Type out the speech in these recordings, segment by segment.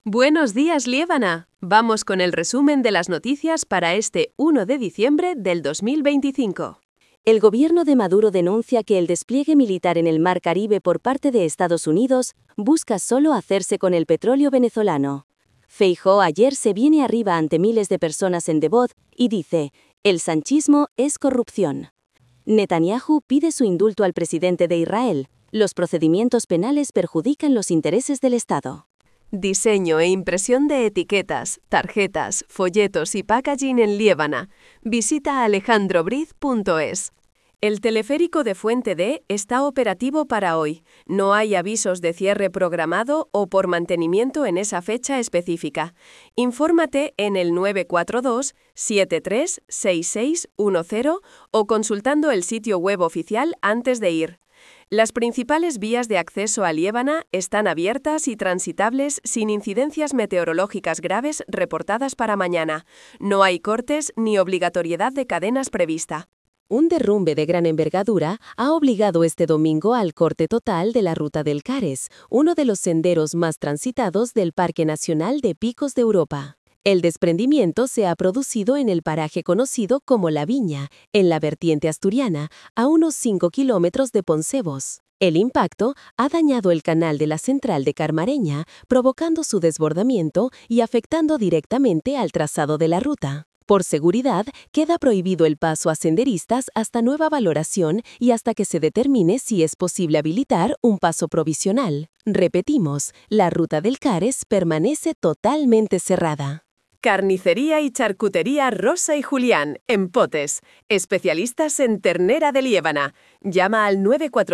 Buenos días, Liébana. Vamos con el resumen de las noticias para este 1 de diciembre del 2025. El gobierno de Maduro denuncia que el despliegue militar en el Mar Caribe por parte de Estados Unidos busca solo hacerse con el petróleo venezolano. Feijóo ayer se viene arriba ante miles de personas en The Voz y dice: el sanchismo es corrupción. Netanyahu pide su indulto al presidente de Israel. Los procedimientos penales perjudican los intereses del Estado. Diseño e impresión de etiquetas, tarjetas, folletos y packaging en Liébana. Visita alejandrobriz.es. El teleférico de Fuente D está operativo para hoy. No hay avisos de cierre programado o por mantenimiento en esa fecha específica. Infórmate en el 942-736610 o consultando el sitio web oficial antes de ir. Las principales vías de acceso a Liébana están abiertas y transitables sin incidencias meteorológicas graves reportadas para mañana. No hay cortes ni obligatoriedad de cadenas prevista. Un derrumbe de gran envergadura ha obligado este domingo al corte total de la Ruta del Cares, uno de los senderos más transitados del Parque Nacional de Picos de Europa. El desprendimiento se ha producido en el paraje conocido como La Viña, en la vertiente asturiana, a unos 5 kilómetros de Poncebos. El impacto ha dañado el canal de la central de Carmareña, provocando su desbordamiento y afectando directamente al trazado de la ruta. Por seguridad, queda prohibido el paso a senderistas hasta nueva valoración y hasta que se determine si es posible habilitar un paso provisional. Repetimos, la Ruta del Cares permanece totalmente cerrada. Carnicería y charcutería Rosa y Julián, en Potes. Especialistas en ternera de Liébana. Llama al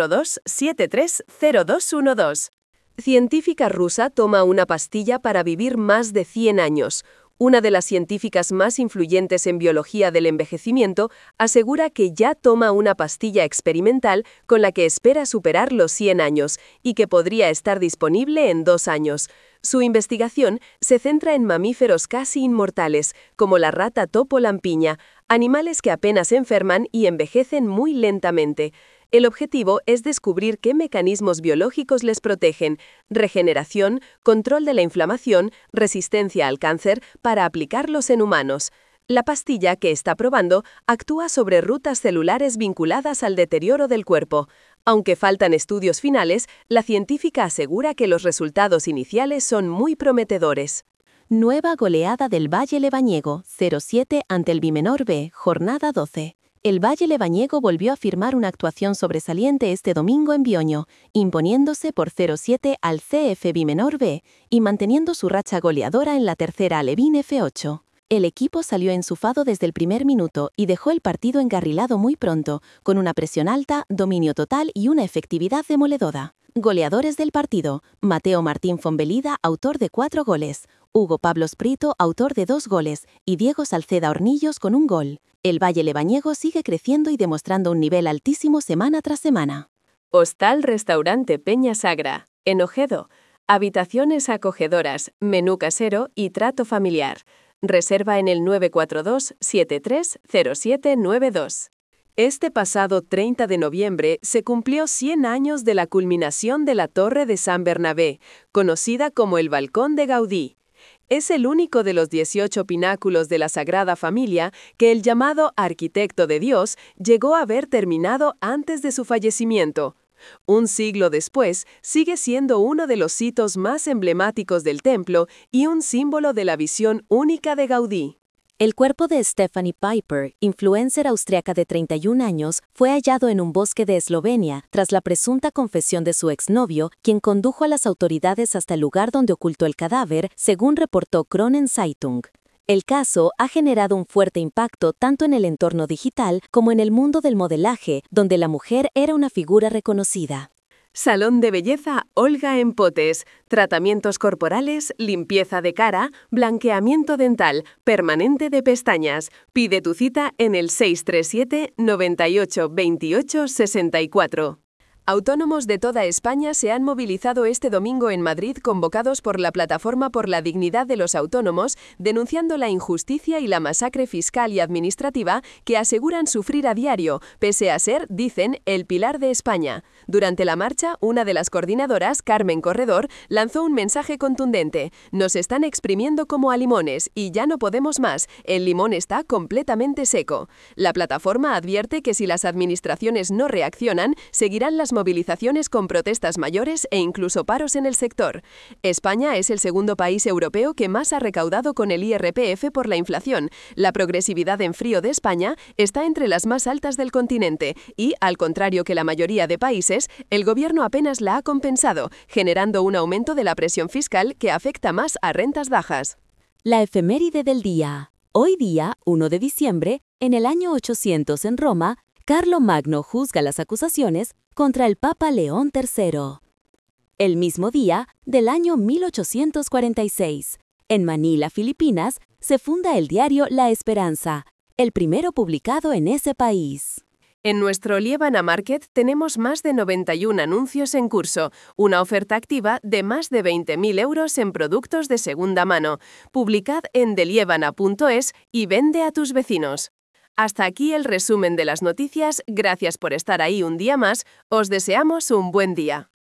942-730212. Científica rusa toma una pastilla para vivir más de 100 años. Una de las científicas más influyentes en biología del envejecimiento asegura que ya toma una pastilla experimental con la que espera superar los 100 años y que podría estar disponible en 2 años. Su investigación se centra en mamíferos casi inmortales, como la rata topo lampiña, animales que apenas enferman y envejecen muy lentamente. El objetivo es descubrir qué mecanismos biológicos les protegen: regeneración, control de la inflamación, resistencia al cáncer, para aplicarlos en humanos. La pastilla que está probando actúa sobre rutas celulares vinculadas al deterioro del cuerpo. Aunque faltan estudios finales, la científica asegura que los resultados iniciales son muy prometedores. Nueva goleada del Valle Lebaniego, 0-7 ante el Bimenor B, jornada 12. El Valle Lebaniego volvió a firmar una actuación sobresaliente este domingo en Bioño, imponiéndose por 0-7 al CF Bimenor B y manteniendo su racha goleadora en la tercera Alevín F8. El equipo salió ensufado desde el primer minuto y dejó el partido encarrilado muy pronto, con una presión alta, dominio total y una efectividad demoledora. Goleadores del partido: Mateo Martín Fonbelida, autor de 4 goles, Hugo Pablo Sprito, autor de 2 goles, y Diego Salceda Hornillos con 1 gol. El Valle Lebaniego sigue creciendo y demostrando un nivel altísimo semana tras semana. Hostal Restaurante Peña Sagra, en Ojedo. Habitaciones acogedoras, menú casero y trato familiar. Reserva en el 942-730792. Este pasado 30 de noviembre se cumplió 100 años de la culminación de la Torre de San Bernabé, conocida como el Balcón de Gaudí. Es el único de los 18 pináculos de la Sagrada Familia que el llamado arquitecto de Dios llegó a ver terminado antes de su fallecimiento. Un siglo después, sigue siendo uno de los hitos más emblemáticos del templo y un símbolo de la visión única de Gaudí. El cuerpo de Stephanie Piper, influencer austriaca de 31 años, fue hallado en un bosque de Eslovenia tras la presunta confesión de su exnovio, quien condujo a las autoridades hasta el lugar donde ocultó el cadáver, según reportó Kronen Zeitung. El caso ha generado un fuerte impacto tanto en el entorno digital como en el mundo del modelaje, donde la mujer era una figura reconocida. Salón de belleza Olga en Potes. Tratamientos corporales, limpieza de cara, blanqueamiento dental, permanente de pestañas. Pide tu cita en el 637 98 28 64. Autónomos de toda España se han movilizado este domingo en Madrid convocados por la Plataforma por la Dignidad de los Autónomos, denunciando la injusticia y la masacre fiscal y administrativa que aseguran sufrir a diario, pese a ser, dicen, el pilar de España. Durante la marcha, una de las coordinadoras, Carmen Corredor, lanzó un mensaje contundente: "Nos están exprimiendo como a limones y ya no podemos más, el limón está completamente seco". La plataforma advierte que si las administraciones no reaccionan, seguirán las movilizaciones con protestas mayores e incluso paros en el sector. España es el segundo país europeo que más ha recaudado con el IRPF por la inflación. La progresividad en frío de España está entre las más altas del continente y, al contrario que la mayoría de países, el gobierno apenas la ha compensado, generando un aumento de la presión fiscal que afecta más a rentas bajas. La efeméride del día. Hoy día, 1 de diciembre, en el año 800 en Roma, Carlomagno juzga las acusaciones contra el Papa León III. El mismo día del año 1846, en Manila, Filipinas, se funda el diario La Esperanza, el primero publicado en ese país. En nuestro Liébana Market tenemos más de 91 anuncios en curso, una oferta activa de más de 20.000 euros en productos de segunda mano. Publicad en deliébana.es y vende a tus vecinos. Hasta aquí el resumen de las noticias, gracias por estar ahí un día más, os deseamos un buen día.